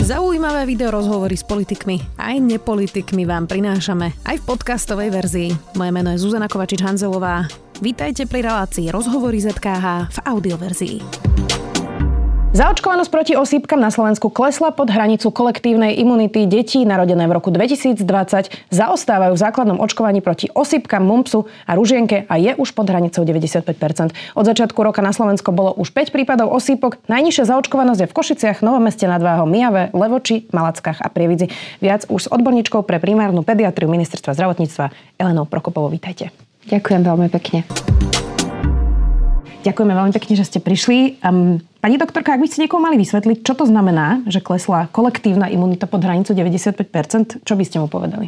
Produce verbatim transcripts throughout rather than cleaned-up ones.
Zaujímavé videorozhovory s politikmi aj nepolitikmi vám prinášame aj v podcastovej verzii. Moje meno je Zuzana Kovačič-Hanzelová. Vítajte pri relácii Rozhovory zet ká há v audioverzii. Zaočkovanosť proti osýpkam na Slovensku klesla pod hranicu kolektívnej imunity. Detí narodené v roku dvetisícdvadsať zaostávajú v základnom očkovaní proti osýpkam, mumpsu a ružienke a je už pod hranicou deväťdesiatpäť percent. Od začiatku roka na Slovensku bolo už päť prípadov osýpok. Najnižšia zaočkovanosť je v Košiciach, Novom Meste nad Váhom, Myjave, Levoči, Malackách a Prievidzi. Viac už s odborníčkou pre primárnu pediatriu Ministerstva zdravotníctva Elenou Prokopovou. Vítajte. Ďakujem veľmi pekne. Ďakujeme veľmi pekne, že ste prišli. Um, pani doktorka, ak by ste niekomu mali vysvetliť, čo to znamená, že klesla kolektívna imunita pod hranicu deväťdesiatpäť percent, čo by ste mu povedali?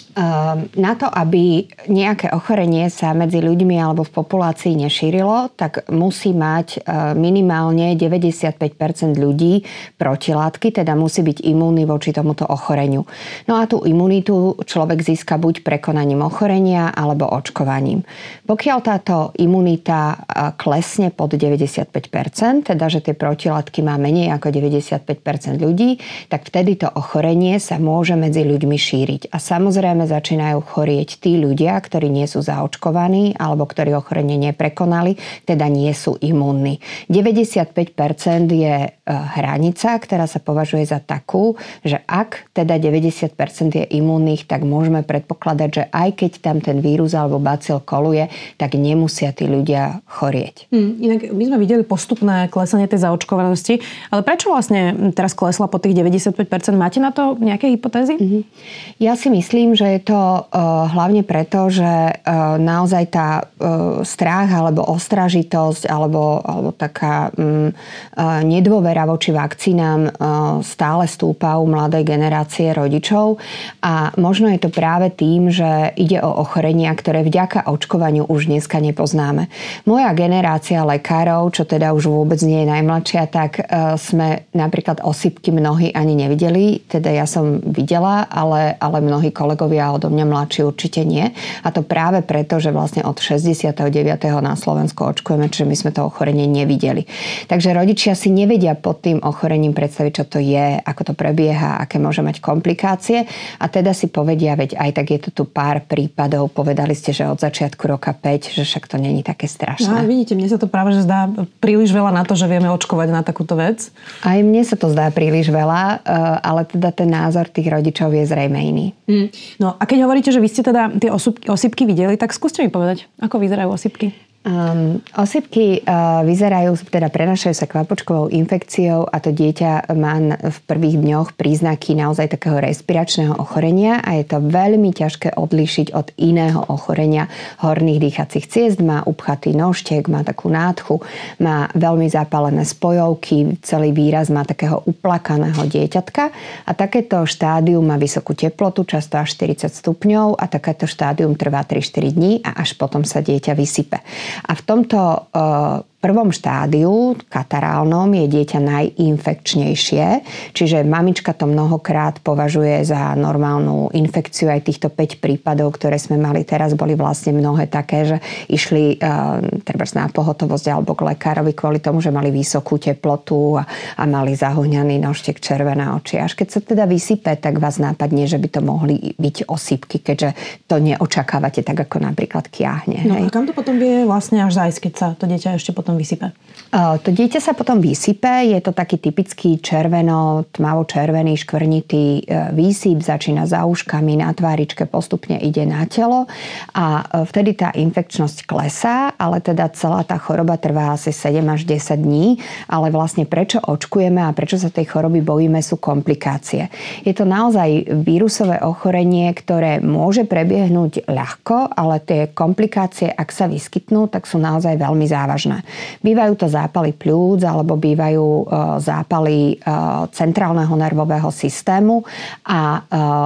Na to, aby nejaké ochorenie sa medzi ľuďmi alebo v populácii nešírilo, tak musí mať minimálne deväťdesiatpäť percent ľudí protilátky, teda musí byť imúnny voči tomuto ochoreniu. No a tú imunitu človek získa buď prekonaním ochorenia alebo očkovaním. Pokiaľ táto imunita klesne pod deväťdesiatpäť percent, teda že tie protilátky má menej ako deväťdesiatpäť percent ľudí, tak vtedy to ochorenie sa môže medzi ľuďmi šíriť. A samozrejme začínajú chorieť tí ľudia, ktorí nie sú zaočkovaní alebo ktorí ochorenie neprekonali, teda nie sú imúnni. deväťdesiatpäť percent je hranica, ktorá sa považuje za takú, že ak teda deväťdesiat percent je imúnnych, tak môžeme predpokladať, že aj keď tam ten vírus alebo bacil koluje, tak nemusia tí ľudia chorieť. Hmm, inak my sme videli postupné klesanie tej zaočkovanosti, ale prečo vlastne teraz klesla po tých deväťdesiatpäť percent? Máte na to nejaké hypotézy? Mm-hmm. Ja si myslím, že je to uh, hlavne preto, že uh, naozaj tá uh, strach alebo ostražitosť alebo, alebo taká um, uh, nedôvera voči vakcínám uh, stále stúpa u mladej generácie rodičov a možno je to práve tým, že ide o ochorenia, ktoré vďaka očkovaniu už dneska nepoznáme. Moja generácia lekárov, čo teda už vôbec nie je najmladšia, tak uh, sme napríklad osýpky mnohí ani nevideli, teda ja som videla, ale, ale mnohí kolegovia odo mňa mladší určite nie. A to práve preto, že vlastne od šesťdesiateho deviateho na Slovensku očkujeme, čiže my sme to ochorenie nevideli. Takže rodičia si nevedia pod tým ochorením predstaviť, čo to je, ako to prebieha, aké môže mať komplikácie a teda si povedia, veď aj tak je to tu pár prípadov, povedali ste, že od začiatku roka päť, že však to není také strašné. No, vidíte, mne sa to práve že zdá príliš veľa na to, že vieme očkovať na takúto vec. Aj mne sa to zdá príliš veľa, ale teda ten názor tých rodičov je zrejme iný. Mm. No a keď hovoríte, že vy ste teda tie osýpky, osýpky videli, tak skúste mi povedať, ako vyzerajú osýpky. Um, osýpky uh, vyzerajú, teda prenášajú sa kvapočkovou infekciou a to dieťa má v prvých dňoch príznaky naozaj takého respiračného ochorenia a je to veľmi ťažké odlíšiť od iného ochorenia horných dýchacích ciest. Má upchatý nožtek, má takú nádchu, má veľmi zapálené spojovky, celý výraz má takého uplakaného dieťatka a takéto štádium má vysokú teplotu, často až štyridsať stupňov a takéto štádium trvá tri štyri dní a až potom sa dieťa vysype. A v tomto uh, prvom štádiu, katarálnom, je dieťa najinfekčnejšie, čiže mamička to mnohokrát považuje za normálnu infekciu. Aj týchto päť prípadov, ktoré sme mali teraz, boli vlastne mnohé také, že išli uh, trebárs na pohotovosť alebo k lekárovi kvôli tomu, že mali vysokú teplotu a, a mali zahuňaný nožtek, červené oči. Až keď sa teda vysype, tak vás nápadne, že by to mohli byť osýpky, keďže to neočakávate tak, ako napríklad kiahne. No hej. A kam to potom vie vlastne až zájsť, keď sa to dieťa ešte potom vysype? To dieťa sa potom vysype, je to taký typický červeno, tmavo-červený, škvrnitý výsyp, začína za uškami, na tváričke, postupne ide na telo a vtedy tá infekčnosť klesá, ale teda celá tá choroba trvá asi sedem až desať dní, ale vlastne prečo očkujeme a prečo sa tej choroby bojíme, sú komplikácie. Je to naozaj vírusové ochorenie, ktoré môže prebiehnúť ľahko, ale tie komplikácie, ak sa vyskytnú, tak sú naozaj veľmi závažné. Bývajú to zápaly pľúc alebo bývajú zápaly centrálneho nervového systému a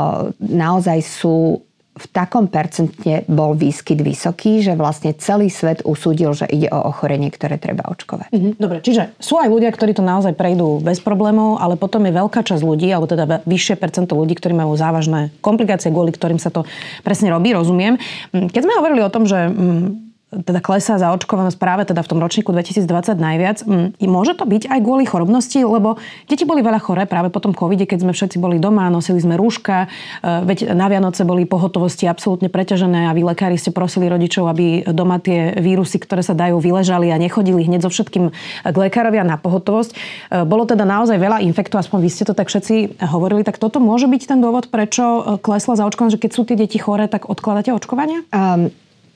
naozaj sú v takom percente bol výskyt vysoký, že vlastne celý svet usúdil, že ide o ochorenie, ktoré treba očkovať. Mhm, dobre, čiže sú aj ľudia, ktorí to naozaj prejdú bez problémov, ale potom je veľká časť ľudí, alebo teda vyššie percento ľudí, ktorí majú závažné komplikácie, kvôli ktorým sa to presne robí, rozumiem. Keď sme hovorili o tom, že teda klesá zaočkovanosť práve teda v tom ročníku dvetisícdvadsať najviac. I môže to byť aj kvôli chorobnosti, lebo deti boli veľa choré práve po tom covide, keď sme všetci boli doma, nosili sme rúška, veď na Vianoce boli pohotovosti absolútne preťažené a vy lekári ste prosili rodičov, aby doma tie vírusy, ktoré sa dajú, vyležali a nechodili hneď so všetkým k lekárovi a na pohotovosť. Bolo teda naozaj veľa infektov, aspoň vy ste to tak všetci hovorili, tak toto môže byť ten dôvod, prečo klesla zaočkovanosť, že keď sú tie deti choré, tak odkladáte očkovania? Um...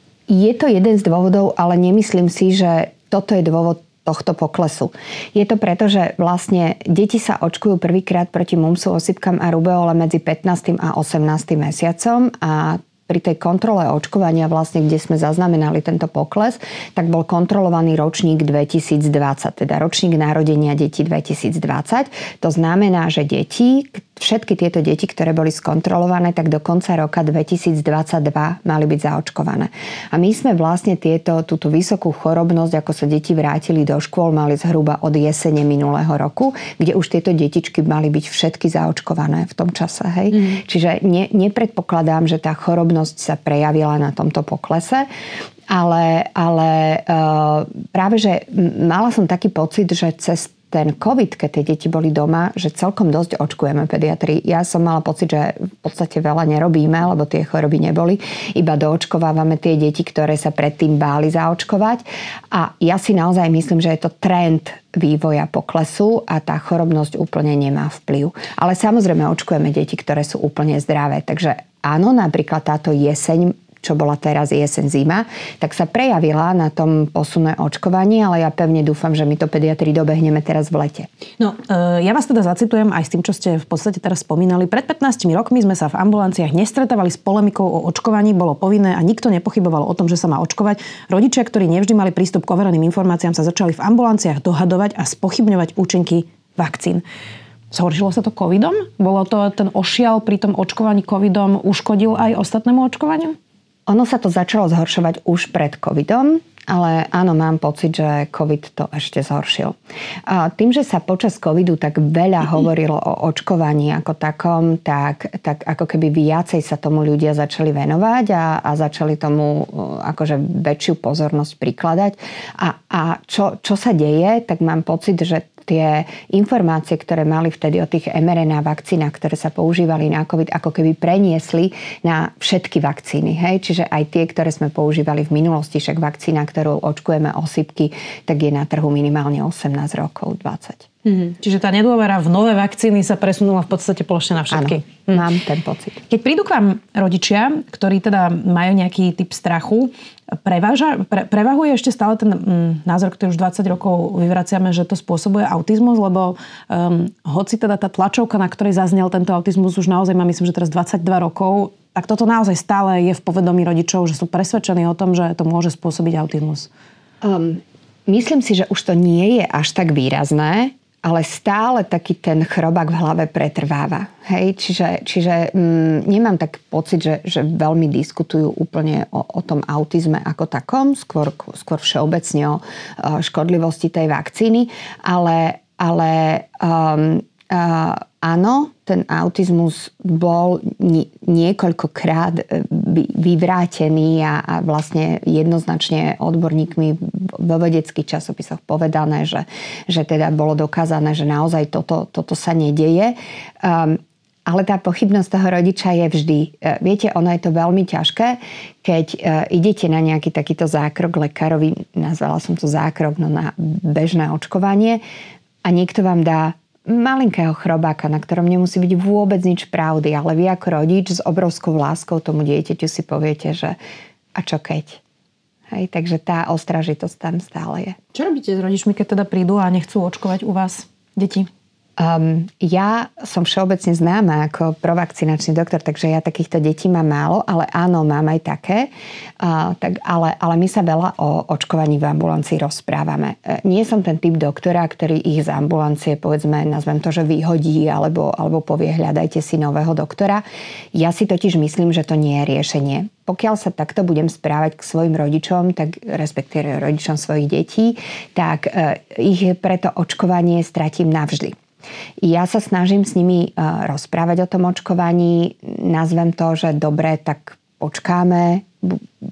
Je to jeden z dôvodov, ale nemyslím si, že toto je dôvod tohto poklesu. Je to preto, že vlastne deti sa očkujú prvýkrát proti mumpsu, osýpkam a rubeole medzi pätnástym a osemnástym mesiacom a pri tej kontrole očkovania, vlastne, kde sme zaznamenali tento pokles, tak bol kontrolovaný ročník dvetisícdvadsať, teda ročník narodenia detí dvetisícdvadsať. To znamená, že deti, všetky tieto deti, ktoré boli skontrolované, tak do konca roka dvetisícdvadsaťdva mali byť zaočkované. A my sme vlastne tieto, túto vysokú chorobnosť, ako sa deti vrátili do škôl, mali zhruba od jesene minulého roku, kde už tieto detičky mali byť všetky zaočkované v tom čase. Hej? Mm. Čiže ne, nepredpokladám, že tá chorobnosť sa prejavila na tomto poklese. Ale, ale uh, práve, že mala som taký pocit, že cez ten COVID, keď tie deti boli doma, že celkom dosť očkujeme pediatri. Ja som mala pocit, že v podstate veľa nerobíme, lebo tie choroby neboli. Iba doočkovávame tie deti, ktoré sa predtým báli zaočkovať. A ja si naozaj myslím, že je to trend vývoja poklesu a tá chorobnosť úplne nemá vplyv. Ale samozrejme očkujeme deti, ktoré sú úplne zdravé. Takže áno, napríklad táto jeseň, čo bola teraz jeseň zima, tak sa prejavila na tom posune očkovaní, ale ja pevne dúfam, že my to pediatri dobehneme teraz v lete. No, ja vás teda zacitujem aj s tým, čo ste v podstate teraz spomínali. Pred pätnástimi rokmi sme sa v ambulanciách nestretávali s polemikou o očkovaní, bolo povinné a nikto nepochyboval o tom, že sa má očkovať. Rodičia, ktorí nevždy mali prístup k overeným informáciám, sa začali v ambulanciách dohadovať a spochybňovať účinky vakcín. Zhoršilo sa to covidom? Bolo to ten ošial pri tom očkovaní covidom uškodil aj ostatnému očkovaniu? Ono sa to začalo zhoršovať už pred covidom, ale áno, mám pocit, že covid to ešte zhoršil. A tým, že sa počas covidu tak veľa hovorilo o očkovaní ako takom, tak, tak ako keby viacej sa tomu ľudia začali venovať a, a začali tomu akože väčšiu pozornosť prikladať. A, a čo, čo sa deje, tak mám pocit, že tie informácie, ktoré mali vtedy o tých em er en á vakcínach, ktoré sa používali na COVID, ako keby preniesli na všetky vakcíny. Hej? Čiže aj tie, ktoré sme používali v minulosti, však vakcína, ktorú očkujeme osýpky, tak je na trhu minimálne osemnásť rokov, dvadsať. Mhm. Čiže tá nedôvera v nové vakcíny sa presunula v podstate plošne na všetky. Áno, hm. mám ten pocit. Keď prídu k vám rodičia, ktorí teda majú nejaký typ strachu, preváža, pre, prevahuje ešte stále ten mm, názor, ktorý už dvadsať rokov vyvraciame, že to spôsobuje autizmus, lebo um, hoci teda tá tlačovka, na ktorej zaznel tento autizmus, už naozaj má, myslím, že teraz dvadsaťdva rokov, tak toto naozaj stále je v povedomí rodičov, že sú presvedčení o tom, že to môže spôsobiť autizmus. Um, myslím si, že už to nie je až tak výrazné, ale stále taký ten chrobák v hlave pretrváva. Hej? Čiže, čiže mm, nemám tak pocit, že, že veľmi diskutujú úplne o, o tom autizme ako takom, skôr, skôr všeobecne o škodlivosti tej vakcíny, ale, ale um, uh, áno, ten autizmus bol niekoľkokrát vyvrátený a, a vlastne jednoznačne odborníkmi vo vedeckých časopisoch povedané, že, že teda bolo dokázané, že naozaj toto, toto sa nedeje. Um, ale tá pochybnosť toho rodiča je vždy. Viete, ono je to veľmi ťažké, keď uh, idete na nejaký takýto zákrok lekárovi, nazvala som to zákrok, no na bežné očkovanie a niekto vám dá malinkého chrobáka, na ktorom nemusí byť vôbec nič pravdy, ale vy ako rodič s obrovskou láskou tomu dieťaťu si poviete, že a čo keď? Hej, takže tá ostražitosť tam stále je. Čo robíte s rodičmi, keď teda prídu a nechcú očkovať u vás deti? Um, ja som všeobecne známa ako provakcinačný doktor, takže ja takýchto detí mám málo, ale áno, mám aj také. Uh, tak, ale, ale my sa veľa o očkovaní v ambulancii rozprávame. Uh, nie som ten typ doktora, ktorý ich z ambulancie, povedzme, nazvem to, že vyhodí alebo, alebo povie, hľadajte si nového doktora. Ja si totiž myslím, že to nie je riešenie. Pokiaľ sa takto budem správať k svojim rodičom, tak respektíve rodičom svojich detí, tak uh, ich preto očkovanie stratím navždy. Ja sa snažím s nimi rozprávať o tom očkovaní. Nazvem to, že dobre, tak počkáme.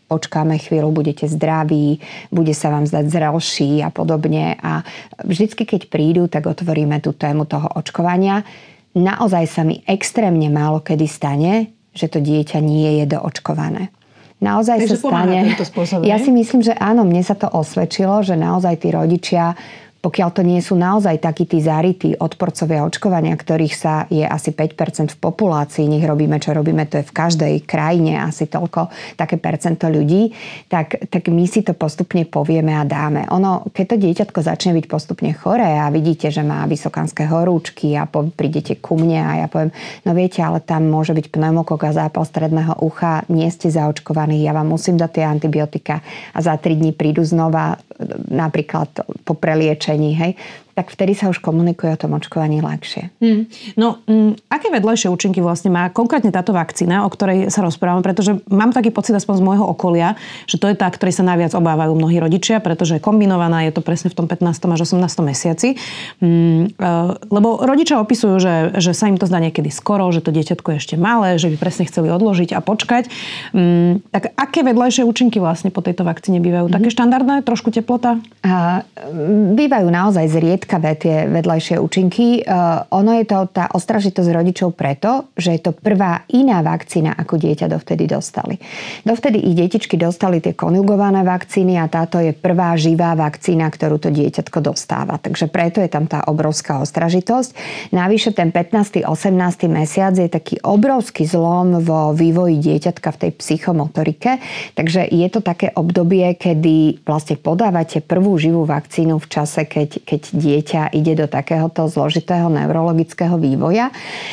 počkáme chvíľu, budete zdraví, bude sa vám zdať zrelší a podobne. A vždycky, keď prídu, tak otvoríme tú tému toho očkovania. Naozaj sa mi extrémne málo kedy stane, že to dieťa nie je doočkované. Naozaj Takže sa stane. Spôsob, ja si myslím, že áno, mne sa to osvedčilo, že naozaj tí rodičia, pokiaľ to nie sú naozaj takí tí zarytí odporcovia očkovania, ktorých sa je asi päť percent v populácii, nech robíme, čo robíme, to je v každej krajine asi toľko, také percento ľudí, tak, tak my si to postupne povieme a dáme. Ono, keď to dieťatko začne byť postupne choré a vidíte, že má vysokánske horúčky a po, prídete ku mne a ja poviem, no viete, ale tam môže byť pneumokok a zápal stredného ucha, nie ste zaočkovaní, ja vám musím dať tie antibiotika a za tri dni prídu znova napríklad po preliečení, hej, tak vtedy sa už komunikuje o tom očkovaní ľahšie. Hmm. No, m, aké vedľajšie účinky vlastne má konkrétne táto vakcína, o ktorej sa rozprávam, pretože mám taký pocit aspoň z môjho okolia, že to je tá, ktorej sa najviac obávajú mnohí rodičia, pretože je kombinovaná, je to presne v tom pätnástom až osemnástom mesiaci. Hmm, e, lebo rodičia opisujú, že, že sa im to zdá niekedy skoro, že to dieťatko je ešte malé, že by presne chceli odložiť a počkať. Hmm, tak aké vedľajšie účinky vlastne po tejto vakcíne bývajú? Mm-hmm. Také štandardné, trošku teplota? A, bývajú naozaj zriedkavé tie vedľajšie účinky. Uh, ono je to tá ostražitosť rodičov preto, že je to prvá iná vakcína, ako dieťa dovtedy dostali. Dovtedy ich detičky dostali tie konjugované vakcíny a táto je prvá živá vakcína, ktorú to dieťatko dostáva. Takže preto je tam tá obrovská ostražitosť. Navyše ten pätnásty osemnásty mesiac je taký obrovský zlom vo vývoji dieťatka v tej psychomotorike. Takže je to také obdobie, kedy vlastne podávate prvú živú vakcínu v čase, keď, keď dieťa ide do takéhoto zložitého neurologického vývoja.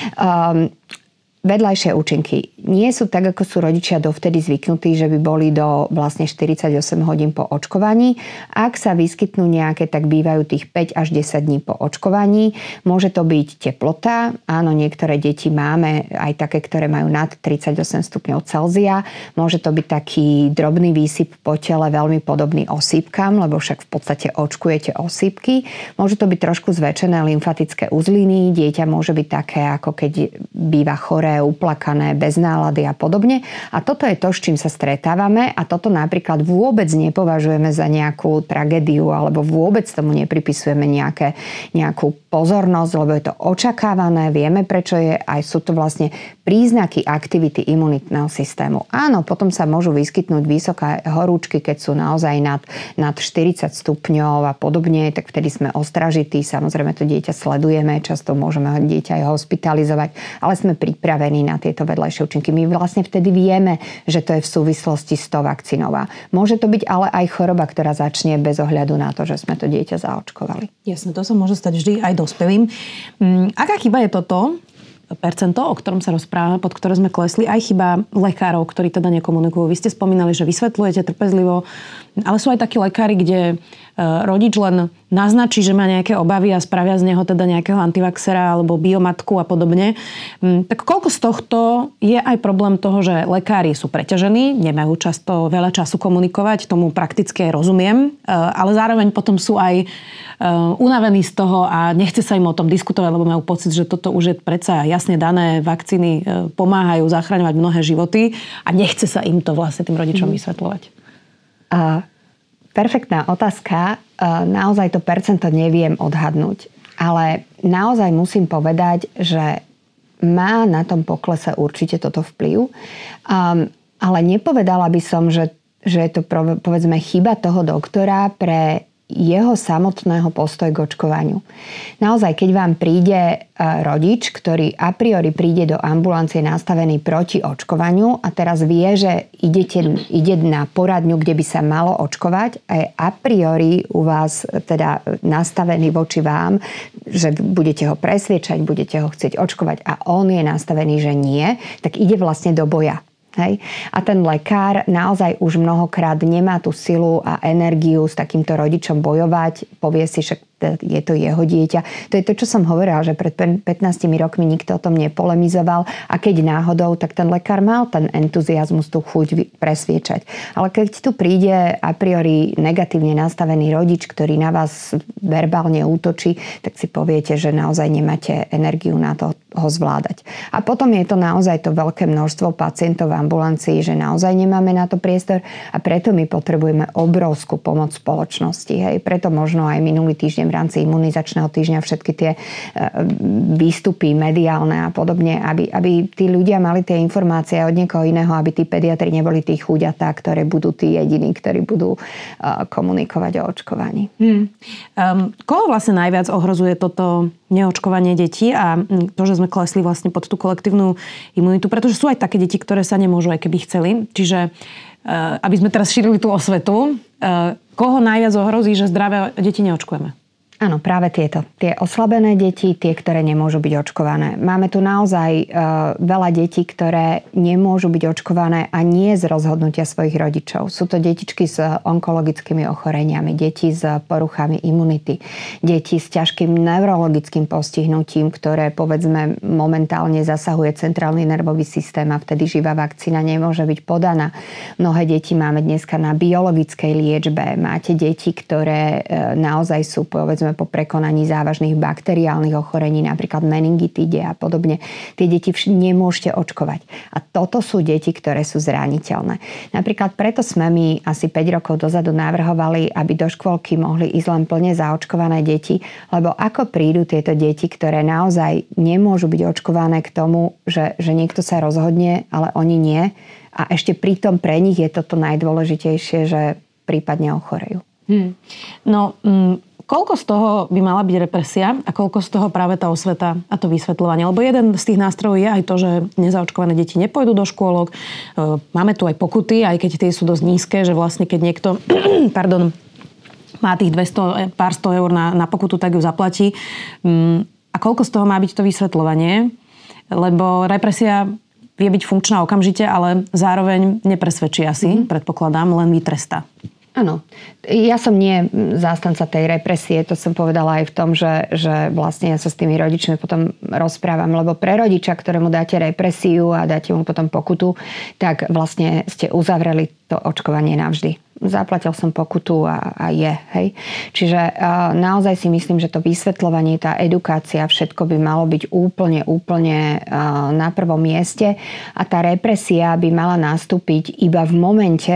Um, Vedľajšie účinky nie sú tak, ako sú rodičia dovtedy zvyknutí, že by boli do vlastne štyridsaťosem hodín po očkovaní. Ak sa vyskytnú nejaké, tak bývajú tých päť až desať dní po očkovaní. Môže to byť teplota. Áno, niektoré deti máme aj také, ktoré majú nad tridsaťosem stupňov Celzia. Môže to byť taký drobný výsyp po tele, veľmi podobný osýpkam, lebo však v podstate očkujete osýpky. Môžu to byť trošku zväčšené lymfatické uzliny. Dieťa môže byť také, ako keď býva choré, uplakané, bez nálady a podobne. A toto je to, s čím sa stretávame a toto napríklad vôbec nepovažujeme za nejakú tragédiu alebo vôbec tomu nepripisujeme nejaké, nejakú pozornosť, lebo je to očakávané, vieme prečo je, aj sú to vlastne príznaky aktivity imunitného systému. Áno, potom sa môžu vyskytnúť vysoké horúčky, keď sú naozaj nad, nad štyridsať stupňov a podobne, tak vtedy sme ostražití, samozrejme to dieťa sledujeme, často môžeme dieťa aj hospitalizovať, ale sme pripravení na tieto vedľajšie účinky. My vlastne vtedy vieme, že to je v súvislosti s tou vakcínou. Môže to byť ale aj choroba, ktorá začne bez ohľadu na to, že sme to dieťa zaočkovali. Jasne, to sa môže stať vždy aj dospelým. Aká chyba je toto? Percento, o ktorom sa rozprávame, pod ktoré sme klesli, aj chyba lekárov, ktorí teda nekomunikujú. Vy ste spomínali, že vysvetľujete trpezlivo, ale sú aj takí lekári, kde rodič len naznačí, že má nejaké obavy a spravia z neho teda nejakého antivaxera alebo biomatku a podobne. Tak koľko z tohto je aj problém toho, že lekári sú preťažení, nemajú často veľa času komunikovať, tomu prakticky aj rozumiem, ale zároveň potom sú aj unavení z toho a nechce sa im o tom diskutovať, lebo majú pocit, že toto už je predsa jasne dané, vakcíny pomáhajú zachraňovať mnohé životy a nechce sa im to vlastne tým rodičom vysvetľovať. A perfektná otázka. Naozaj to percento neviem odhadnúť. Ale naozaj musím povedať, že má na tom poklese určite toto vplyv. Um, ale nepovedala by som, že, že je to povedzme chyba toho doktora pre jeho samotného postoj k očkovaniu. Naozaj, keď vám príde rodič, ktorý a priori príde do ambulancie nastavený proti očkovaniu a teraz vie, že idete, ide na poradňu, kde by sa malo očkovať a je a priori u vás teda nastavený voči vám, že budete ho presviečať, budete ho chcieť očkovať a on je nastavený, že nie, tak ide vlastne do boja. Hej. A ten lekár naozaj už mnohokrát nemá tú silu a energiu s takýmto rodičom bojovať. Povie si, že je to jeho dieťa. To je to, čo som hovorila, že pred pätnástimi rokmi nikto o tom nepolemizoval a keď náhodou, tak ten lekár mal ten entuziazmus, tú chuť presviečať. Ale keď tu príde a priori negatívne nastavený rodič, ktorý na vás verbálne útočí, tak si poviete, že naozaj nemáte energiu na to ho zvládať. A potom je to naozaj to veľké množstvo pacientov v ambulancii, že naozaj nemáme na to priestor a preto my potrebujeme obrovskú pomoc spoločnosti. Hej. Preto možno aj minulý týždeň v rámci imunizačného týždňa všetky tie výstupy mediálne a podobne, aby, aby tí ľudia mali tie informácie od niekoho iného, aby tí pediatri neboli tí chúďatá, ktoré budú tí jediní, ktorí budú komunikovať o očkovaní. Hmm. Um, koho vlastne najviac ohrozuje toto neočkovanie detí a to, že sme klesli vlastne pod tú kolektívnu imunitu, pretože sú aj také deti, ktoré sa nemôžu, aj keby chceli. Čiže aby sme teraz šírili tú osvetu, koho najviac ohrozí, že zdravé deti neočkujeme? Áno, práve tieto. Tie oslabené deti, tie, ktoré nemôžu byť očkované. Máme tu naozaj e, veľa detí, ktoré nemôžu byť očkované a nie z rozhodnutia svojich rodičov. Sú to detičky s onkologickými ochoreniami, deti s poruchami imunity, deti s ťažkým neurologickým postihnutím, ktoré povedzme momentálne zasahuje centrálny nervový systém a vtedy živá vakcína nemôže byť podaná. Mnohé deti máme dneska na biologickej liečbe. Máte deti, ktoré e, naozaj sú povedzme po prekonaní závažných bakteriálnych ochorení, napríklad meningitíde a podobne. Tie deti vš- nemôžete očkovať. A toto sú deti, ktoré sú zraniteľné. Napríklad preto sme my asi päť rokov dozadu navrhovali, aby do škôlky mohli ísť len plne zaočkované deti, lebo ako prídu tieto deti, ktoré naozaj nemôžu byť očkované k tomu, že, že niekto sa rozhodne, ale oni nie. A ešte pritom pre nich je toto najdôležitejšie, že prípadne ochorejú. Hmm. No... Mm... Koľko z toho by mala byť represia a koľko z toho práve tá osveta a to vysvetľovanie? Lebo jeden z tých nástrojov je aj to, že nezaočkované deti nepôjdu do škôlok. Máme tu aj pokuty, aj keď tie sú dosť nízke, že vlastne keď niekto pardon, má tých dvesto, pár sto eur na, na pokutu, tak ju zaplatí. A koľko z toho má byť to vysvetľovanie? Lebo represia vie byť funkčná okamžite, ale zároveň nepresvedčí asi, mm-hmm. predpokladám, len vytrestá. Áno. Ja som nie zástanca tej represie, to som povedala aj v tom, že, že vlastne ja sa s tými rodičmi potom rozprávam, lebo pre rodiča, ktorému dáte represiu a dáte mu potom pokutu, tak vlastne ste uzavreli to očkovanie navždy. Zaplatil som pokutu a, a je, hej. Čiže uh, naozaj si myslím, že to vysvetľovanie, tá edukácia, všetko by malo byť úplne, úplne uh, na prvom mieste a tá represia by mala nastúpiť iba v momente,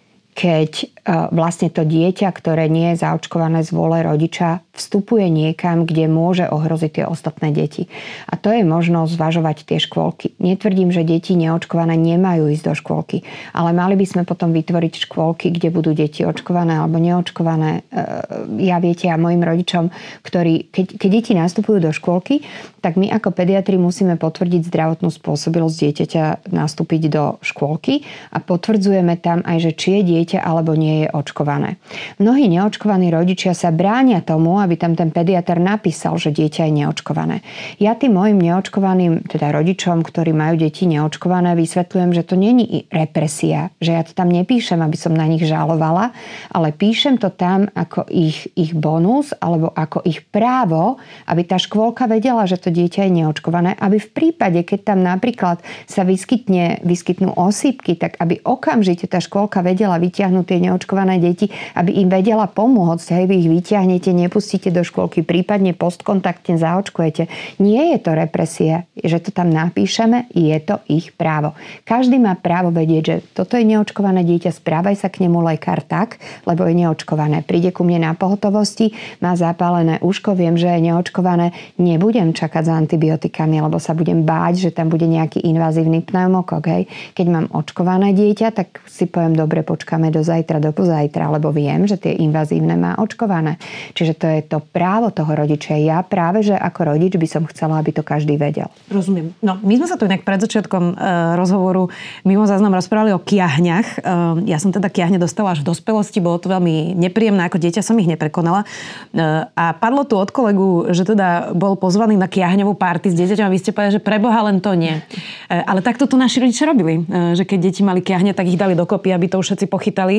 keď vlastne to dieťa, ktoré nie je zaočkované z vôle rodiča, vstupuje niekam, kde môže ohroziť tie ostatné deti. A to je možno zvažovať tie škôlky. Netvrdím, že deti neočkované nemajú ísť do škôlky, ale mali by sme potom vytvoriť škôlky, kde budú deti očkované alebo neočkované. Ja viete, a mojim rodičom, ktorí, keď, keď deti nastupujú do škôlky, tak my ako pediatri musíme potvrdiť zdravotnú spôsobilosť dieťaťa nastúpiť do škôlky a potvrdzujeme tam aj, že či je dieťa alebo nie je očkované. Mnohí neočkovaní rodičia sa bránia tomu, aby tam ten pediatr napísal, že dieťa je neočkované. Ja tým mojim neočkovaným, teda rodičom, ktorí majú deti neočkované, vysvetľujem, že to není represia, že ja to tam nepíšem, aby som na nich žalovala, ale píšem to tam ako ich, ich bonus alebo ako ich právo, aby tá škôlka vedela, že to dieťa je neočkované, aby v prípade, keď tam napríklad sa vyskytne, vyskytnú osýpky, tak aby okamžite tá škôlka vedela vyťahnuť tie neočkované deti, aby im vedela pomôcť. Hej, vy ich vyťahnete, nepustíte do škôlky, prípadne postkontaktne zaočkujete. Nie je to represia, že to tam napíšeme, je to ich právo. Každý má právo vedieť, že toto je neočkované dieťa, správaj sa k nemu lekár tak, lebo je neočkované. Príde ku mne na pohotovosti, má zapálené uško, viem, že je neočkované, nebudem čakať za antibiotikami, lebo sa budem báť, že tam bude nejaký invazívny pneumokok. Hej. Keď mám očkované dieťa, tak si poviem, dobre, počkáme do zajtra, do pozajtra, lebo viem, že tie invazívne má očkované. Čiže to je to právo toho rodiča. Ja práve, že ako rodič by som chcela, aby to každý vedel. Rozumiem. No, my sme sa tu inak pred začiatkom e, rozhovoru mimo záznam rozprávali o kiahňach. E, ja som teda kiahne dostala až v dospelosti, bolo to veľmi nepríjemné, ako dieťa som ich neprekonala. E, a padlo tu od kolegu, že teda bol pozvaný na kiahňovú party s dieťaťom a vy ste povedali, že preboha len to nie. E, ale takto to naši rodičia robili. E, že keď deti mali kiahne, tak ich dali dokopy, aby to už všetci pochytali. E,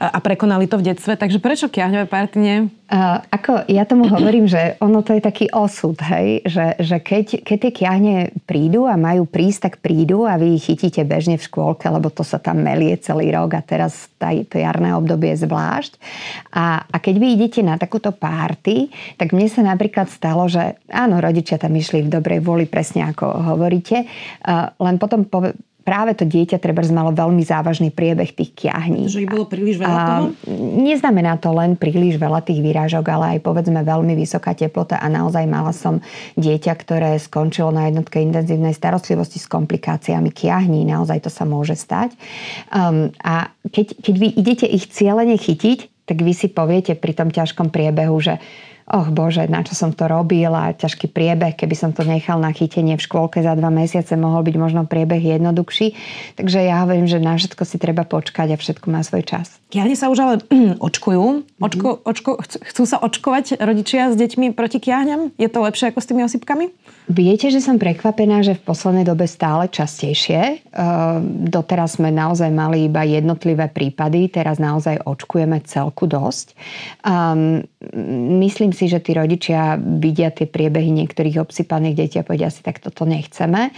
a prekonali to v detstve. Takže prečo kiahňové party nie? Uh, ako ja tomu hovorím, že ono to je taký osud, hej? Že, že keď, keď tie kiahne prídu a majú prísť, tak prídu a vy ich chytíte bežne v škôlke, lebo to sa tam melie celý rok a teraz tá, to jarné obdobie je zvlášť. A, a keď vy idete na takúto párty, tak mne sa napríklad stalo, že áno, rodičia tam išli v dobrej vôli, presne ako hovoríte, uh, len potom pove- práve to dieťa trebárs malo veľmi závažný priebeh tých kiahní. Že ich bolo príliš veľa toho? Neznamená to len príliš veľa tých výrážok, ale aj povedzme veľmi vysoká teplota a naozaj mala som dieťa, ktoré skončilo na jednotke intenzívnej starostlivosti s komplikáciami kiahní. Naozaj to sa môže stať. Um, a keď, keď vy idete ich cieľene chytiť, tak vy si poviete pri tom ťažkom priebehu, že oh Bože, na čo som to robil a ťažký priebeh, keby som to nechal na chytenie v škôlke za dva mesiace, mohol byť možno priebeh jednoduchší. Takže ja hovorím, že na všetko si treba počkať a všetko má svoj čas. Kiahne sa už ale očkujú. Očko, očko, chcú sa očkovať rodičia s deťmi proti kiahňam? Je to lepšie ako s tými osýpkami? Viete, že som prekvapená, že v poslednej dobe stále častejšie. Doteraz sme naozaj mali iba jednotlivé prípady, teraz naozaj očkujeme celku dosť. Um, myslím si, že tí rodičia vidia tie priebehy niektorých obsypaných detí a povedia si, tak toto nechceme.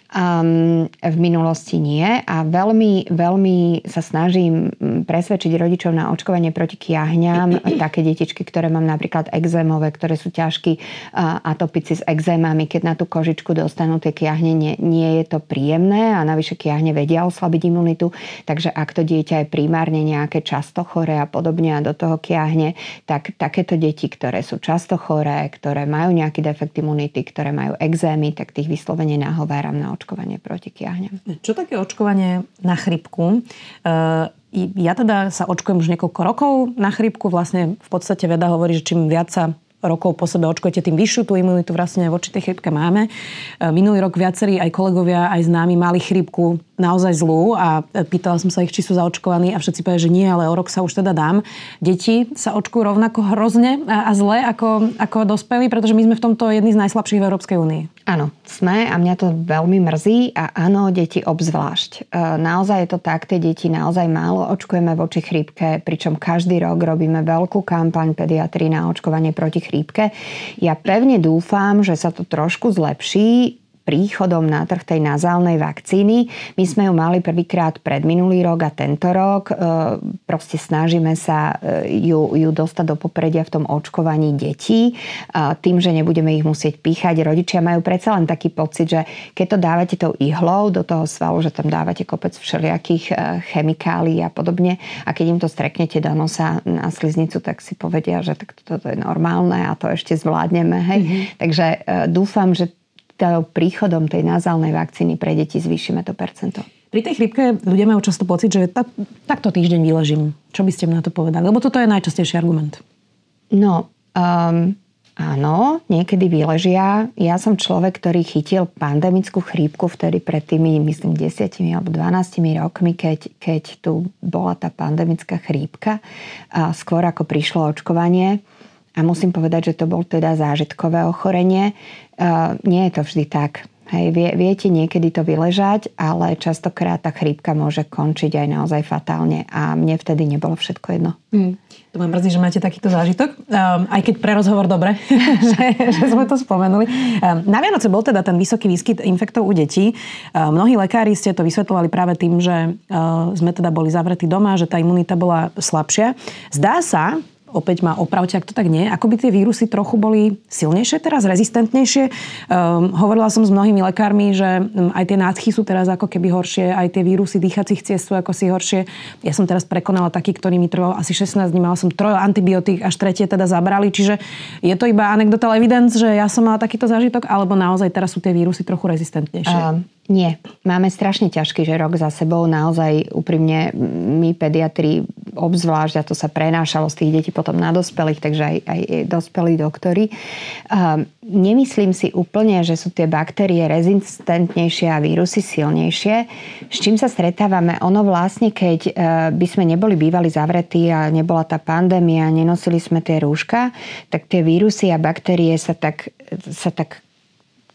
Um, v minulosti nie a veľmi, veľmi sa snažím presvedčiť rodičov na očkovanie proti kiahňam. Také detičky, ktoré mám napríklad exémové, ktoré sú ťažkí atopici s exémami, keď na tú kožičku dostanú tie kiahne, nie, nie je to príjemné a navyše kiahne vedia oslabiť imunitu. Takže ak to dieťa je primárne nejaké často choré a podobne a do toho kiahne, tak takéto deti, ktoré sú často choré, ktoré majú nejaký defekt imunity, ktoré majú exémy, tak tých vyslovene nahováram na očkovanie proti kiahňam. Čo také očkovanie na chrípku? Ja teda sa očkujem už niekoľko rokov na chrípku. Vlastne v podstate veda hovorí, že čím viac sa rokov po sebe očkujete, tým vyššiu tú imunitu vlastne voči tej chrípke máme. Minulý rok viacerí aj kolegovia, aj známi mali chrípku naozaj zlú a pýtala som sa ich, či sú zaočkovaní a všetci povedali, že nie, ale o rok sa už teda dám. Deti sa očkujú rovnako hrozne a zle ako, ako dospelí, pretože my sme v tomto jedni z najslabších v Európskej únii. Áno, sme a mňa to veľmi mrzí a áno, deti obzvlášť. Naozaj je to tak, tie deti naozaj málo očkujeme voči chrípke, pričom každý rok robíme veľkú kampaň pediatrii na očkovanie proti chrípke. Ja pevne dúfam, že sa to trošku zlepší príchodom na trh tej nazálnej vakcíny. My sme ju mali prvýkrát pred minulý rok a tento rok. Proste snažíme sa ju, ju dostať do popredia v tom očkovaní detí. Tým, že nebudeme ich musieť píchať. Rodičia majú predsa len taký pocit, že keď to dávate tou ihlou do toho svalu, že tam dávate kopec všelijakých chemikálií a podobne a keď im to streknete do nosa na sliznicu, tak si povedia, že tak toto je normálne a to ešte zvládneme. Hej? Mm-hmm. Takže dúfam, že príchodom tej nazálnej vakcíny pre deti zvýšime to percento. Pri tej chrípke ľudia majú často pocit, že ta, takto týždeň vyležím. Čo by ste mi na to povedali? Lebo toto je najčastejší argument. No, um, áno, niekedy vyležia. Ja som človek, ktorý chytil pandemickú chrípku vtedy pred tými, myslím, desiatimi alebo dvanástimi rokmi, keď, keď tu bola tá pandemická chrípka. A skôr ako prišlo očkovanie. A musím povedať, že to bol teda zážitkové ochorenie. Uh, nie je to vždy tak. Hej, vie, viete niekedy to vyležať, ale častokrát tá chrípka môže končiť aj naozaj fatálne. A mne vtedy nebolo všetko jedno. Mm. To ma mrzí, že máte takýto zážitok. Um, aj keď pre rozhovor dobre, že, že sme to spomenuli. Um, na Vianoce bol teda ten vysoký výskyt infektov u detí. Um, mnohí lekári ste to vysvetľovali práve tým, že uh, sme teda boli zavretí doma, že tá imunita bola slabšia. Zdá sa, opäť ma opravte, ak to tak nie, ako by tie vírusy trochu boli silnejšie teraz, rezistentnejšie. Um, hovorila som s mnohými lekármi, že um, aj tie nádchy sú teraz ako keby horšie, aj tie vírusy dýchacích ciest sú ako si horšie. Ja som teraz prekonala taký, ktorý mi trval asi šestnásť dní, mala som troje antibiotík, až tretie teda zabrali, čiže je to iba anecdotal evidence, že ja som mala takýto zážitok, alebo naozaj teraz sú tie vírusy trochu rezistentnejšie? Um. Nie. Máme strašne ťažký že rok za sebou. Naozaj úprimne my pediatri obzvlášť, a to sa prenášalo z tých detí potom na dospelých, takže aj, aj dospelí doktori. Um, nemyslím si úplne, že sú tie baktérie rezistentnejšie a vírusy silnejšie. S čím sa stretávame? Ono vlastne, keď uh, by sme neboli bývali zavretí a nebola tá pandémia, nenosili sme tie rúška, tak tie vírusy a baktérie sa tak, sa tak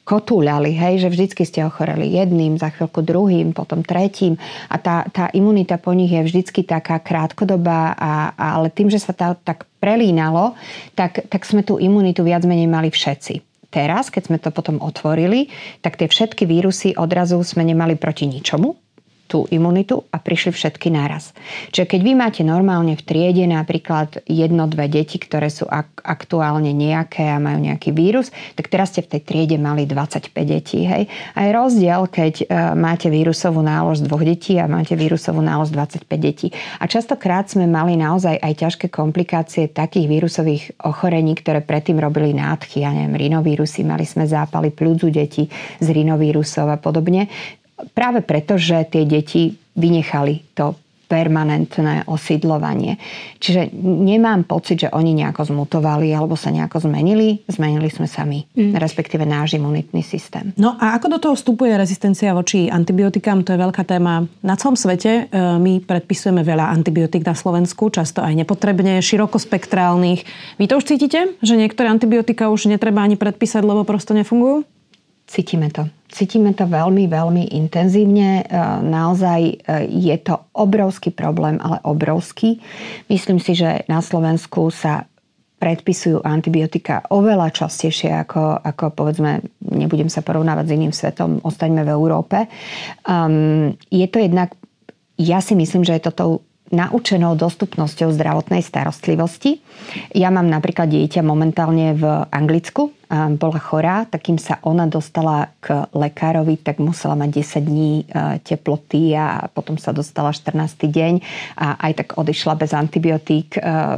kotúľali, hej, že vždycky ste ochoreli jedným, za chvíľku druhým, potom tretím a tá, tá imunita po nich je vždycky taká krátkodobá, a, a, ale tým, že sa tá tak prelínalo, tak, tak sme tú imunitu viac menej mali všetci. Teraz, keď sme to potom otvorili, tak tie všetky vírusy odrazu sme nemali proti ničomu, tú imunitu, a prišli všetky naraz. Čiže keď vy máte normálne v triede napríklad jedno, dve deti, ktoré sú ak- aktuálne nejaké a majú nejaký vírus, tak teraz ste v tej triede mali dvadsaťpäť detí. Hej? A je rozdiel, keď e, máte vírusovú nálož z dvoch detí a máte vírusovú nálož z dvadsaťpäť detí. A častokrát sme mali naozaj aj ťažké komplikácie takých vírusových ochorení, ktoré predtým robili nádchy, ja neviem, rinovírusy, mali sme zápaly pľúc u detí z rinovírusov a podobne. Práve preto, že tie deti vynechali to permanentné osídľovanie. Čiže nemám pocit, že oni nejako zmutovali alebo sa nejako zmenili. Zmenili sme sami, mm. respektíve náš imunitný systém. No a ako do toho vstupuje rezistencia voči antibiotikám? To je veľká téma na celom svete. My predpisujeme veľa antibiotík na Slovensku, často aj nepotrebne, širokospektrálnych. Vy to už cítite? Že niektoré antibiotika už netreba ani predpísať, lebo prosto nefungujú? Cítime to. Cítime to veľmi, veľmi intenzívne. Naozaj je to obrovský problém, ale obrovský. Myslím si, že na Slovensku sa predpisujú antibiotika oveľa častejšie ako, ako povedzme, nebudem sa porovnávať s iným svetom, ostaňme v Európe. Um, je to jednak, ja si myslím, že je to tou naučenou dostupnosťou zdravotnej starostlivosti. Ja mám napríklad dieťa momentálne v Anglicku, bola chorá, tak kým sa ona dostala k lekárovi, tak musela mať desať dní teploty a potom sa dostala štrnásty deň a aj tak odišla bez antibiotík.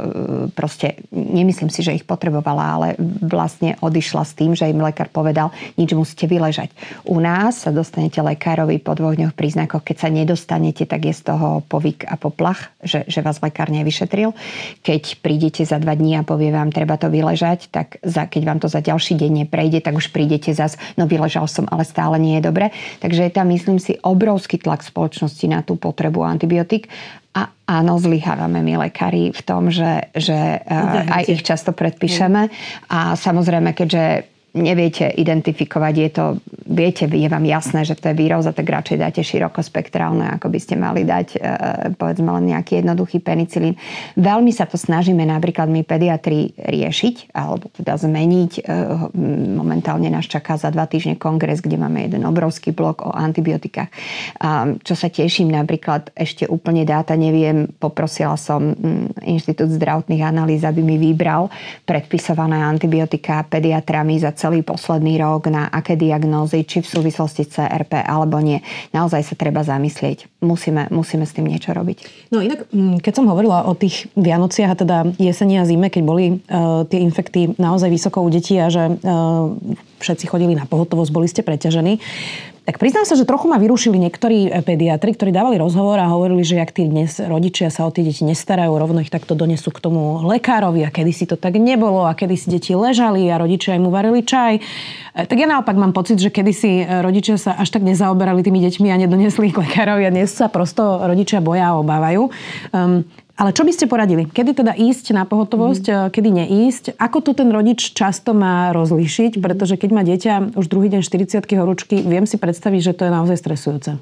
Proste nemyslím si, že ich potrebovala, ale vlastne odišla s tým, že im lekár povedal, nič musíte vyležať. U nás sa dostanete lekárovi po dvoch dňoch príznakoch, keď sa nedostanete, tak je z toho povyk a poplach, že, že vás lekár nevyšetril. Keď prídete za dva dní a povie vám, treba to vyležať, tak za, keď vám to za ďalšie deň neprejde, tak už prídete zas, no vyležal som, ale stále nie je dobre. Takže je tam, myslím si, obrovský tlak spoločnosti na tú potrebu antibiotík. A áno, zlyhávame my lekári v tom, že, že aj ich často predpíšeme. A samozrejme, keďže neviete identifikovať, je to, viete, je vám jasné, že to je víróza, tak radšej dáte širokospektrálne, ako by ste mali dať, e, povedzme len nejaký jednoduchý penicilín. Veľmi sa to snažíme napríklad my pediatri riešiť, alebo teda zmeniť. E, momentálne nás čaká za dva týždne kongres, kde máme jeden obrovský blok o antibiotikách. A čo sa teším, napríklad ešte úplne dáta neviem, poprosila som Inštitút zdravotných analýz, aby mi vybral predpisované antibiotika pediatrami za celý posledný rok, na aké diagnózy, či v súvislosti s cé er pé alebo nie. Naozaj sa treba zamyslieť. Musíme, musíme s tým niečo robiť. No inak, keď som hovorila o tých Vianociach a teda jeseni a zime, keď boli uh, tie infekty naozaj vysoko u detí a že uh, všetci chodili na pohotovosť, boli ste preťažení, tak priznám sa, že trochu ma vyrušili niektorí pediatri, ktorí dávali rozhovor a hovorili, že ak tí dnes rodičia sa o tie deti nestarajú, rovno ich takto donesú k tomu lekárovi a kedysi to tak nebolo a kedysi deti ležali a rodičia im uvarili čaj. Tak ja naopak mám pocit, že kedysi rodičia sa až tak nezaoberali tými deťmi a nedonesli ich k lekárovi a dnes sa prosto rodičia boja a obávajú. Um, Ale čo by ste poradili? Kedy teda ísť na pohotovosť, mm. kedy neísť? Ako to ten rodič často má rozlíšiť? Pretože keď má dieťa už druhý deň štyridsiatky horúčky, viem si predstaviť, že to je naozaj stresujúce.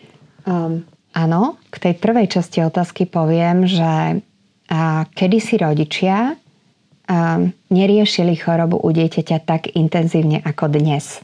Um, áno, k tej prvej časti otázky poviem, že a, kedysi rodičia um, neriešili chorobu u dieťaťa tak intenzívne ako dnes.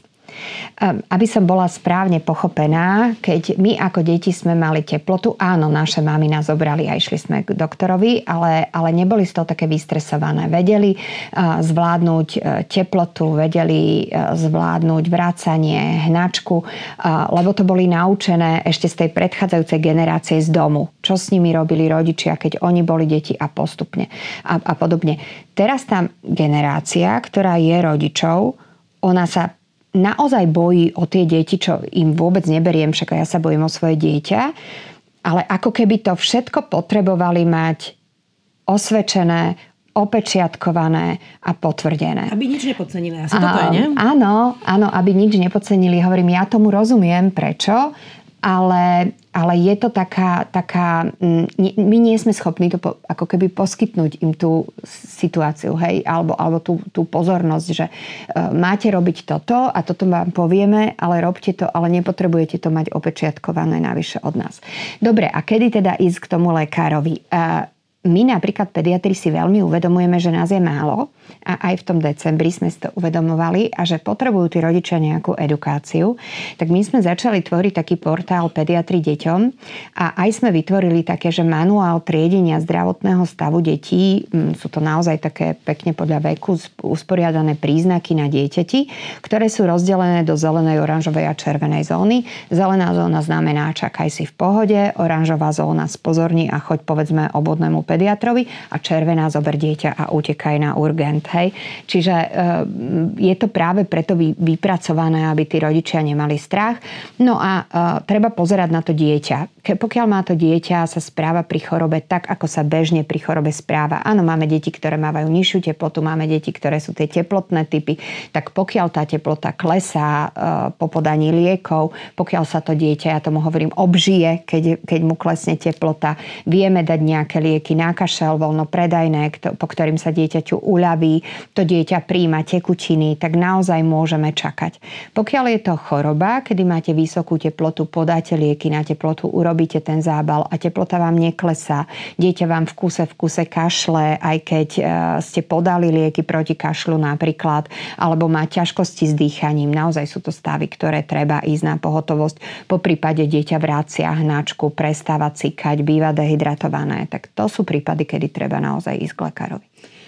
Aby som bola správne pochopená, keď my ako deti sme mali teplotu, áno, naše mamy nás zobrali a išli sme k doktorovi, ale, ale neboli z toho také vystresované. Vedeli uh, zvládnuť uh, teplotu, vedeli uh, zvládnuť vracanie, hnačku, uh, lebo to boli naučené ešte z tej predchádzajúcej generácie z domu. Čo s nimi robili rodičia, keď oni boli deti a postupne a, a podobne. Teraz tam generácia, ktorá je rodičov, ona sa naozaj bojí o tie deti, čo im vôbec neberiem, však ja sa bojím o svoje dieťa, ale ako keby to všetko potrebovali mať osvedčené, opečiatkované a potvrdené. Aby nič nepodcenili. Asi toto je, nie? Áno, áno, aby nič nepodcenili. Hovorím, ja tomu rozumiem, prečo. ale, ale je to taká, taká, my nie sme schopní to po, ako keby poskytnúť im tú situáciu, hej, alebo, alebo tú, tú pozornosť, že uh, máte robiť toto a toto vám povieme, ale robte to, ale nepotrebujete to mať opečiatkované navyše od nás. Dobre, a kedy teda ísť k tomu lekárovi? Uh, My napríklad pediatri si veľmi uvedomujeme, že nás je málo a aj v tom decembri sme si to uvedomovali a že potrebujú tí rodičia nejakú edukáciu. Tak my sme začali tvoriť taký portál Pediatri deťom a aj sme vytvorili také, že manuál triedenia zdravotného stavu detí, sú to naozaj také pekne podľa veku usporiadané príznaky na dieťati, ktoré sú rozdelené do zelenej, oranžovej a červenej zóny. Zelená zóna znamená čakaj si v pohode, oranžová zóna spozorni a choď povedzme obvodnému pediatrovi a červená zober dieťa a utekaj na urgent. Hej. Čiže e, je to práve preto vypracované, aby tí rodičia nemali strach. No a e, treba pozerať na to dieťa. Ke, pokiaľ má to dieťa sa správa pri chorobe tak, ako sa bežne pri chorobe správa. Áno, máme deti, ktoré mávajú nižšiu teplotu, máme deti, ktoré sú tie teplotné typy. Tak pokiaľ tá teplota klesá e, po podaní liekov, pokiaľ sa to dieťa, ja tomu hovorím, obžije, keď, keď mu klesne teplota, vieme dať nejaké lieky na kašel, voľnopredajné, po ktorým sa dieťaťu uľaví, to dieťa príjma tekutiny, tak naozaj môžeme čakať. Pokiaľ je to choroba, kedy máte vysokú teplotu, podáte lieky na teplotu, urobíte ten zábal a teplota vám neklesá, dieťa vám v kuse v kuse kašle, aj keď ste podali lieky proti kašľu napríklad, alebo má ťažkosti s dýchaním. Naozaj sú to stavy, ktoré treba ísť na pohotovosť. Po prípade dieťa vracia hnačku, prestáva cikať, býva dehydratované. Tak to sú prípady, kedy treba naozaj ísť k lekárovi.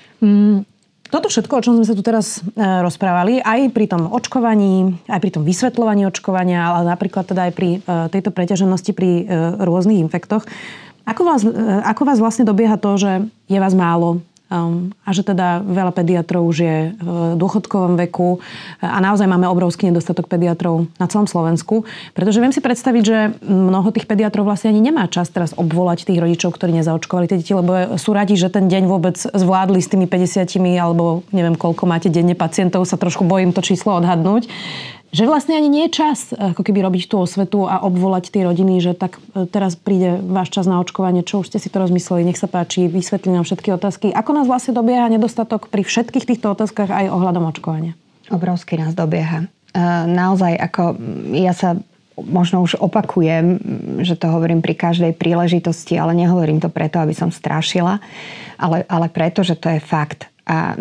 Mm, toto všetko, o čom sme sa tu teraz e, rozprávali, aj pri tom očkovaní, aj pri tom vysvetľovaní očkovania, ale napríklad teda aj pri e, tejto preťaženosti pri e, rôznych infektoch. Ako vás, e, ako vás vlastne dobieha to, že je vás málo um, a že teda veľa pediatrov už je v dôchodkovom veku a naozaj máme obrovský nedostatok pediatrov na celom Slovensku, pretože viem si predstaviť, že mnoho tých pediatrov vlastne ani nemá čas teraz obvolať tých rodičov, ktorí nezaočkovali tie deti, lebo sú radi, že ten deň vôbec zvládli s tými päťdesiatimi alebo neviem koľko máte denne pacientov, sa trošku bojím to číslo odhadnúť. Že vlastne ani nie je čas ako keby robiť tú osvetu a obvolať tie rodiny, že tak teraz príde váš čas na očkovanie, čo už ste si to rozmysleli, nech sa páči, vysvetlí nám všetky otázky. Ako nás vlastne dobieha nedostatok pri všetkých týchto otázkach aj ohľadom očkovania? Obrovsky nás dobieha. Naozaj, ako ja sa možno už opakujem, že to hovorím pri každej príležitosti, ale nehovorím to preto, aby som strašila, ale, ale preto, že to je fakt. A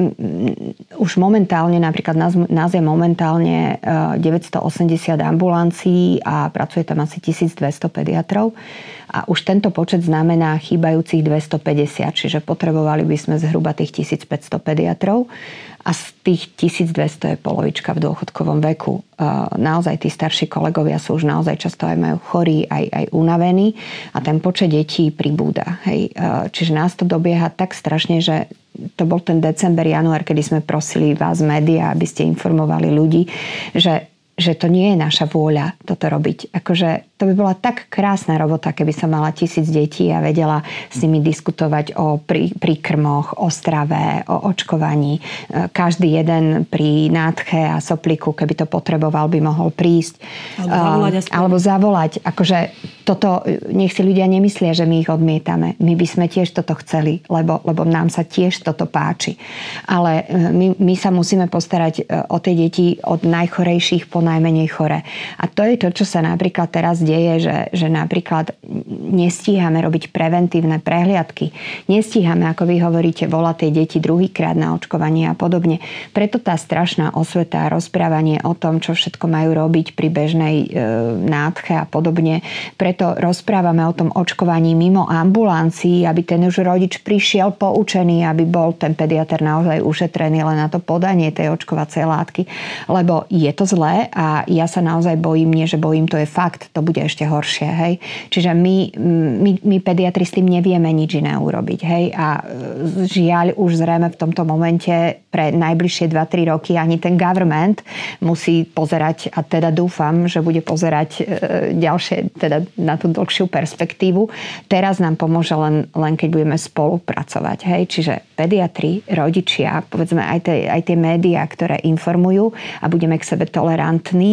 už momentálne, napríklad nás, nás je momentálne deväťstoosemdesiat ambulancií a pracuje tam asi tisícdvesto pediatrov. A už tento počet znamená chýbajúcich dvestopäťdesiat, čiže potrebovali by sme zhruba tých tisícpäťsto pediatrov. A z tých tisícdvesto je polovička v dôchodkovom veku. Naozaj tí starší kolegovia sú už naozaj často aj majú chorí, aj, aj unavení a ten počet detí pribúda. Hej. Čiže nás to dobieha tak strašne, že to bol ten december, január, kedy sme prosili vás, médiá, aby ste informovali ľudí, že, že to nie je naša vôľa toto robiť. Akože to by bola tak krásna robota, keby som mala tisíc detí a vedela s nimi diskutovať o prí, príkrmoch, o strave, o očkovaní. Každý jeden pri nádche a sopliku, keby to potreboval, by mohol prísť. Alebo zavolať. Um, alebo zavolať. Akože toto, nech si ľudia nemyslia, že my ich odmietame. My by sme tiež toto chceli, lebo, lebo nám sa tiež toto páči. Ale my, my sa musíme postarať o tie deti od najchorejších po najmenej chore. A to je to, čo sa napríklad teraz deje, že, že napríklad nestíhame robiť preventívne prehliadky. Nestíhame, ako vy hovoríte, volať tie deti druhýkrát na očkovanie a podobne. Preto tá strašná osveta a rozprávanie o tom, čo všetko majú robiť pri bežnej e, nádche a podobne. Preto rozprávame o tom očkovaní mimo ambulancií, aby ten už rodič prišiel poučený, aby bol ten pediater naozaj ušetrený len na to podanie tej očkovacej látky. Lebo je to zlé a ja sa naozaj bojím, nie že bojím, to je fakt, to bude ešte horšie. Hej? Čiže my, my, my pediatri s tým nevieme nič iné urobiť. Hej? A žiaľ už zrejme v tomto momente pre najbližšie dva tri roky ani ten government musí pozerať, a teda dúfam, že bude pozerať ďalšie, teda na tú dlhšiu perspektívu. Teraz nám pomôže len, len keď budeme spolupracovať. Hej? Čiže pediatri, rodičia, povedzme aj tie, aj tie médiá, ktoré informujú a budeme k sebe tolerantní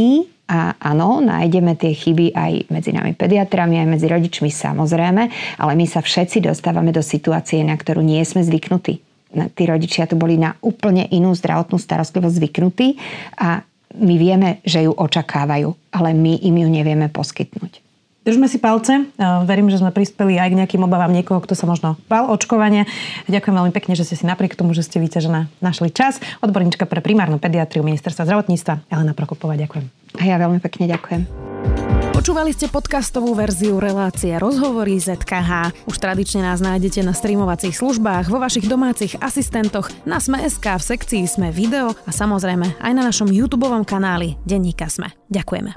A áno, nájdeme tie chyby aj medzi nami pediatrami, aj medzi rodičmi samozrejme, ale my sa všetci dostávame do situácie, na ktorú nie sme zvyknutí. Tí rodičia tu boli na úplne inú zdravotnú starostlivosť zvyknutí a my vieme, že ju očakávajú, ale my im ju nevieme poskytnúť. Držme si palce. Verím, že sme prispeli aj k nejakým obavám niekoho, kto sa možno bál očkovania. Ďakujem veľmi pekne, že ste si napriek tomu, že ste vyťažená, našli čas. Odborníčka pre primárnu pediatriu Ministerstva zdravotníctva Elena Prokopová. Ďakujem. A ja veľmi pekne ďakujem. Počúvali ste podcastovú verziu relácie Rozhovory zet ká há. Už tradične nás nájdete na streamovacích službách, vo vašich domácich asistentoch, na Sme bodka es ká v sekcii Sme video a samozrejme aj na našom YouTubeovom kanáli Denníka Sme. Ďakujeme.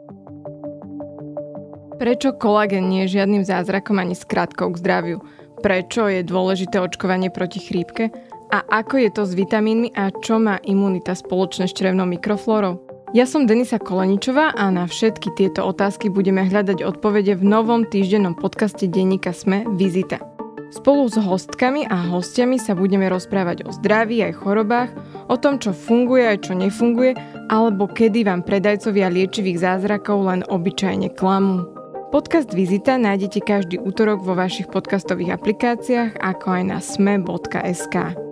Prečo kolagén nie je žiadnym zázrakom ani skratkou k zdraviu? Prečo je dôležité očkovanie proti chrípke? A ako je to s vitamínmi a čo má imunita spoločné s črevnou mikroflórou? Ja som Denisa Koleničová a na všetky tieto otázky budeme hľadať odpovede v novom týždennom podcaste Denníka Sme Vizita. Spolu s hostkami a hostiami sa budeme rozprávať o zdraví aj chorobách, o tom, čo funguje aj čo nefunguje, alebo kedy vám predajcovia liečivých zázrakov len obyčajne klamú. Podcast Vizita nájdete každý utorok vo vašich podcastových aplikáciách, ako aj na sme bodka es ká.